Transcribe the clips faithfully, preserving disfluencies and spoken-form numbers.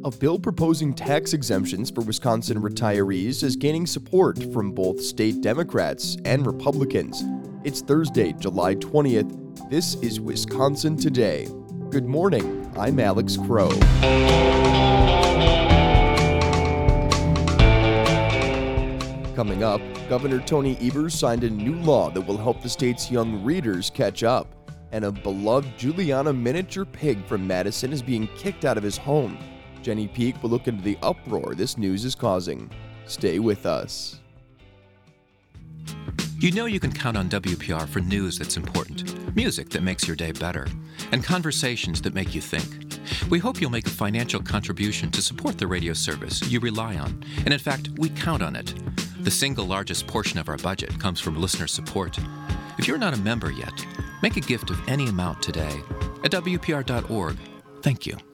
A bill proposing tax exemptions for Wisconsin retirees is gaining support from both state Democrats and Republicans. It's Thursday, July twentieth. This is Wisconsin Today. Good morning, I'm Alex Crow. Coming up, Governor Tony Evers signed a new law that will help the state's young readers catch up. And a beloved Juliana miniature pig from Madison is being kicked out of his home. Jenny Peak will look into the uproar this news is causing. Stay with us. You know you can count on W P R for news that's important, music that makes your day better, and conversations that make you think. We hope you'll make a financial contribution to support the radio service you rely on, and in fact, we count on it. The single largest portion of our budget comes from listener support. If you're not a member yet, make a gift of any amount today at W P R dot org. Thank you.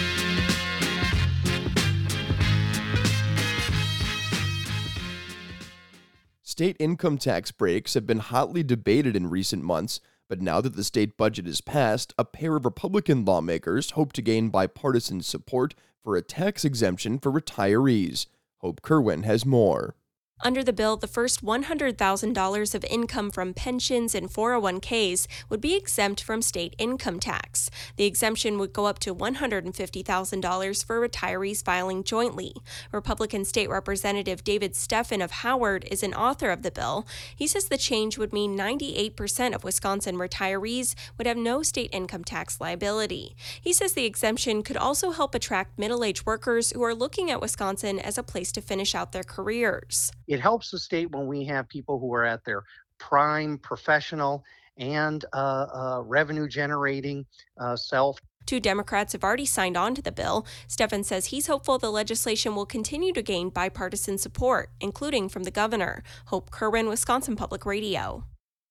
State income tax breaks have been hotly debated in recent months, but now that the state budget is passed, a pair of Republican lawmakers hope to gain bipartisan support for a tax exemption for retirees. Hope Kerwin has more. Under the bill, the first one hundred thousand dollars of income from pensions and four oh one k's would be exempt from state income tax. The exemption would go up to one hundred fifty thousand dollars for retirees filing jointly. Republican State Representative David Steffen of Howard is an author of the bill. He says the change would mean ninety-eight percent of Wisconsin retirees would have no state income tax liability. He says the exemption could also help attract middle-aged workers who are looking at Wisconsin as a place to finish out their careers. It helps the state when we have people who are at their prime professional and uh, uh, revenue generating uh, self. Two Democrats have already signed on to the bill. Steffen says he's hopeful the legislation will continue to gain bipartisan support, including from the governor. Hope Kerwin, Wisconsin Public Radio.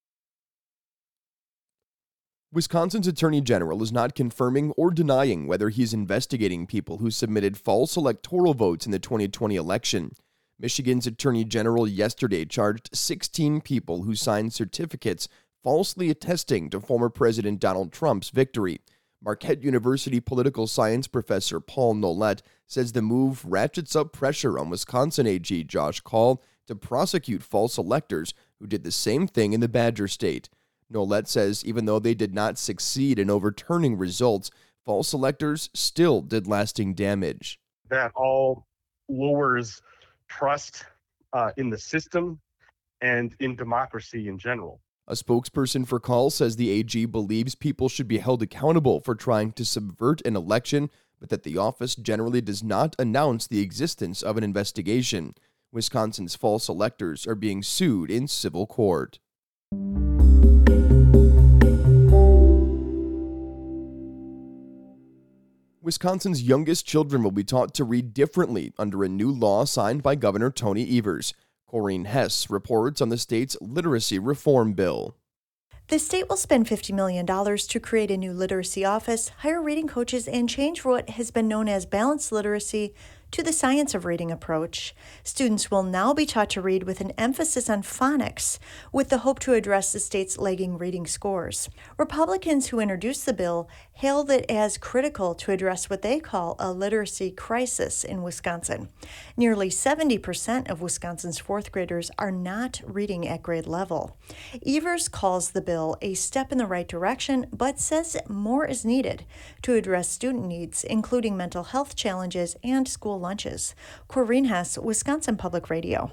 Wisconsin's Attorney General is not confirming or denying whether he's investigating people who submitted false electoral votes in the twenty twenty election. Michigan's Attorney General yesterday charged sixteen people who signed certificates falsely attesting to former President Donald Trump's victory. Marquette University political science professor Paul Nolet says the move ratchets up pressure on Wisconsin A G Josh Kaul to prosecute false electors who did the same thing in the Badger State. Nolet says even though they did not succeed in overturning results, false electors still did lasting damage. That all lowers trust uh, in the system and in democracy in general. A spokesperson for Kaul says the A G believes people should be held accountable for trying to subvert an election, but that the office generally does not announce the existence of an investigation. Wisconsin's false electors are being sued in civil court. Wisconsin's youngest children will be taught to read differently under a new law signed by Governor Tony Evers. Corrine Hess reports on the state's literacy reform bill. The state will spend fifty million dollars to create a new literacy office, hire reading coaches, and change what has been known as balanced literacy to the science of reading approach. Students will now be taught to read with an emphasis on phonics, with the hope to address the state's lagging reading scores. Republicans who introduced the bill hailed it as critical to address what they call a literacy crisis in Wisconsin. Nearly seventy percent of Wisconsin's fourth graders are not reading at grade level. Evers calls the bill a step in the right direction, but says more is needed to address student needs, including mental health challenges and school lunches. Corrine Hess, Wisconsin Public Radio.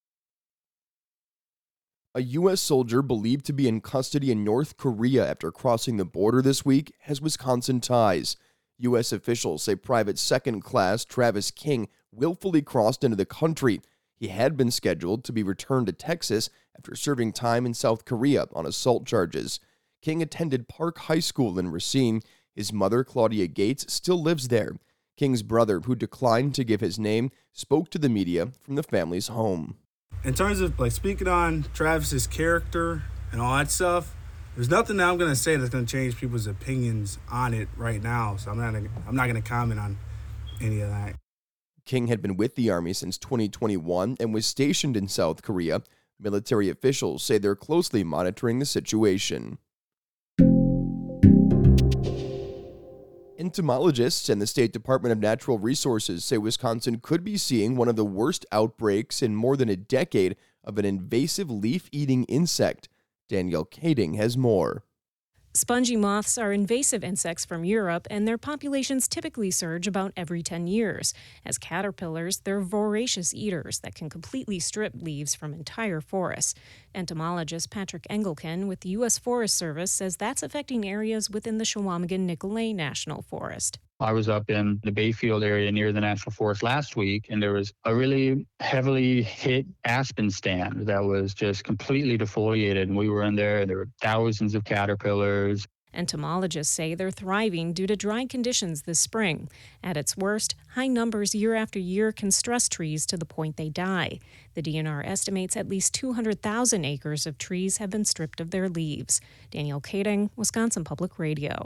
A U S soldier believed to be in custody in North Korea after crossing the border this week has Wisconsin ties. U S officials say Private Second Class Travis King willfully crossed into the country. He had been scheduled to be returned to Texas after serving time in South Korea on assault charges. King attended Park High School in Racine. His mother, Claudia Gates, still lives there. King's brother, who declined to give his name, spoke to the media from the family's home. In terms of like speaking on Travis's character and all that stuff, there's nothing that I'm going to say that's going to change people's opinions on it right now. So I'm not gonna, I'm not going to comment on any of that. King had been with the Army since twenty twenty-one and was stationed in South Korea. Military officials say they're closely monitoring the situation. Entomologists and the State Department of Natural Resources say Wisconsin could be seeing one of the worst outbreaks in more than a decade of an invasive leaf-eating insect. Danielle Kading has more. Spongy moths are invasive insects from Europe, and their populations typically surge about every ten years. As caterpillars, they're voracious eaters that can completely strip leaves from entire forests. Entomologist Patrick Engelken with the U S Forest Service says that's affecting areas within the Chequamegon-Nicolet National Forest. I was up in the Bayfield area near the National Forest last week, and there was a really heavily hit aspen stand that was just completely defoliated. And we were in there, and there were thousands of caterpillars. Entomologists say they're thriving due to dry conditions this spring. At its worst, high numbers year after year can stress trees to the point they die. The D N R estimates at least two hundred thousand acres of trees have been stripped of their leaves. Danielle Kading, Wisconsin Public Radio.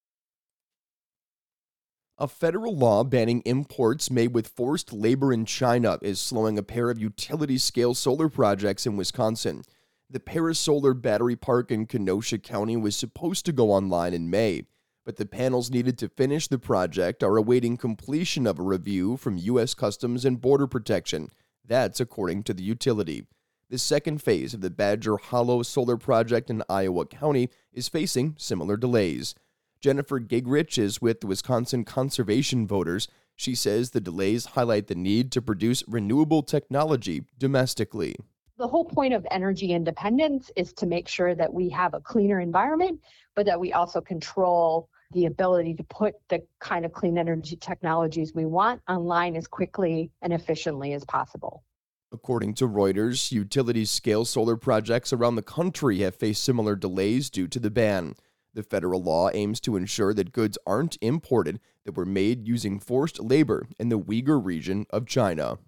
A federal law banning imports made with forced labor in China is slowing a pair of utility-scale solar projects in Wisconsin. The Paris Solar Battery Park in Kenosha County was supposed to go online in May, but the panels needed to finish the project are awaiting completion of a review from U S Customs and Border Protection. That's according to the utility. The second phase of the Badger Hollow Solar Project in Iowa County is facing similar delays. Jennifer Gigrich is with the Wisconsin Conservation Voters. She says the delays highlight the need to produce renewable technology domestically. The whole point of energy independence is to make sure that we have a cleaner environment, but that we also control the ability to put the kind of clean energy technologies we want online as quickly and efficiently as possible. According to Reuters, utility-scale solar projects around the country have faced similar delays due to the ban. The federal law aims to ensure that goods aren't imported that were made using forced labor in the Uyghur region of China.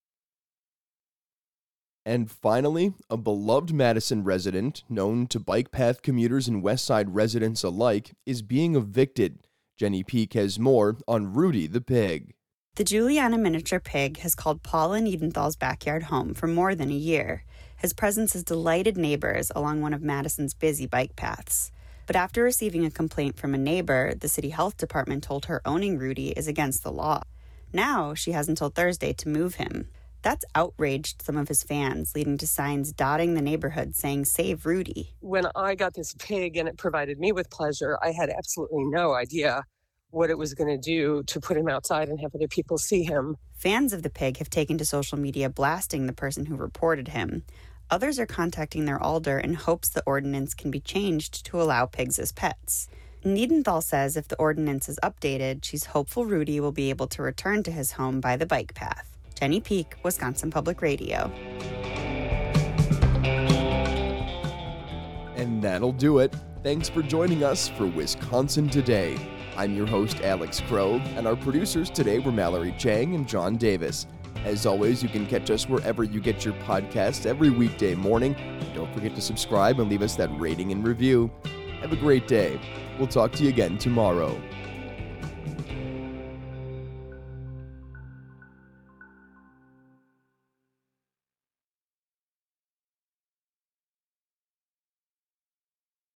And finally, a beloved Madison resident, known to bike path commuters and West Side residents alike, is being evicted. Jenny Peak has more on Rudy the Pig. The Juliana miniature pig has called Paula Niedenthal's backyard home for more than a year. His presence has delighted neighbors along one of Madison's busy bike paths. But after receiving a complaint from a neighbor, the city health department told her owning Rudy is against the law. Now she has until Thursday to move him. That's outraged some of his fans, leading to signs dotting the neighborhood saying, "Save Rudy." When I got this pig and it provided me with pleasure, I had absolutely no idea what it was going to do to put him outside and have other people see him. Fans of the pig have taken to social media blasting the person who reported him. Others are contacting their alder in hopes the ordinance can be changed to allow pigs as pets. Niedenthal says if the ordinance is updated, she's hopeful Rudy will be able to return to his home by the bike path. Jenny Peak, Wisconsin Public Radio. And that'll do it. Thanks for joining us for Wisconsin Today. I'm your host, Alex Crow, and our producers today were Mallory Chang and John Davis. As always, you can catch us wherever you get your podcasts every weekday morning. Don't forget to subscribe and leave us that rating and review. Have a great day. We'll talk to you again tomorrow.